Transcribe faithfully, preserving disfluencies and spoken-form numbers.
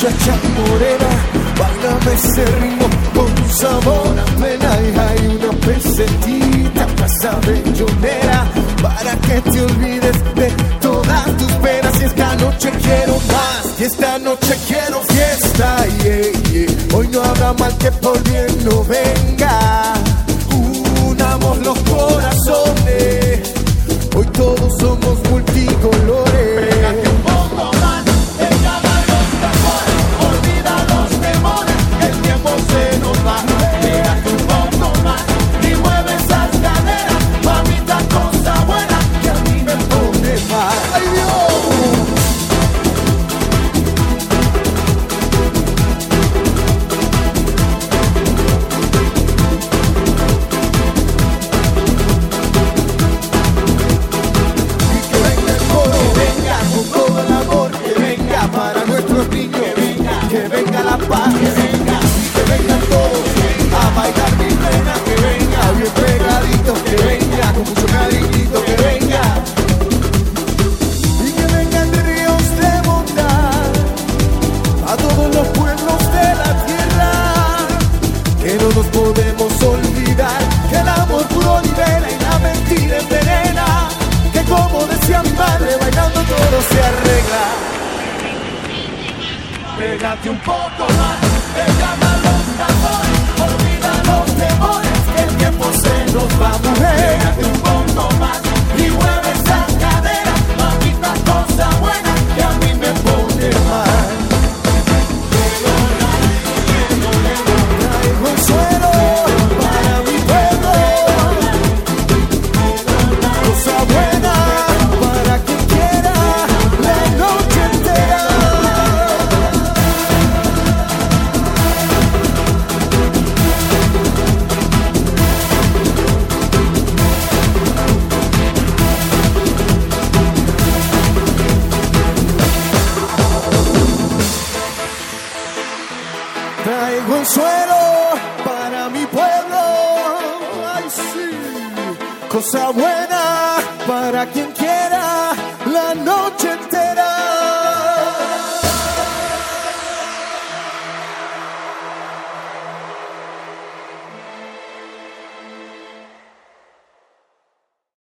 muchacha morena, báilame ese ritmo con sabor a plena. Y hay una pesetita, casa bellonera, para que te olvides de todas tus penas. Y esta noche quiero más, y esta noche quiero fiesta. Yeah, yeah. Hoy no habrá mal que por bien no venga. Unamos los corazones, hoy todos somos multicolores. Pégate un poco más, llama los tambores, olvida los temores, el tiempo se nos va. Pégate un poco más y mueve esas caderas, mamita, cosa buena que a mí me pone mal. ¡Ay, Dios! Para nuestros niños, que venga, que venga la paz, que venga, que vengan todos a bailar mi pena, que venga, bien pegaditos, que venga, con mucho cariñito, que venga, y que vengan ríos de bondad a todos los pueblos de la tierra, que no nos podemos olvidar, que el amor puro libera y la mentira envenena, que como decía mi madre, bailando todo se arregla. Pégate un poco más, te llaman los tambores, olvida los temores, que el tiempo se nos va, mujer. Pégate un poco más y mueve esas caderas, mamita, cosa buena que a mí me pone mal. Traigo un suero para mi pueblo, cosa buena para quien quiera la noche entera. Traigo un suero para mi pueblo, ay sí, cosa buena para quien quiera la noche entera.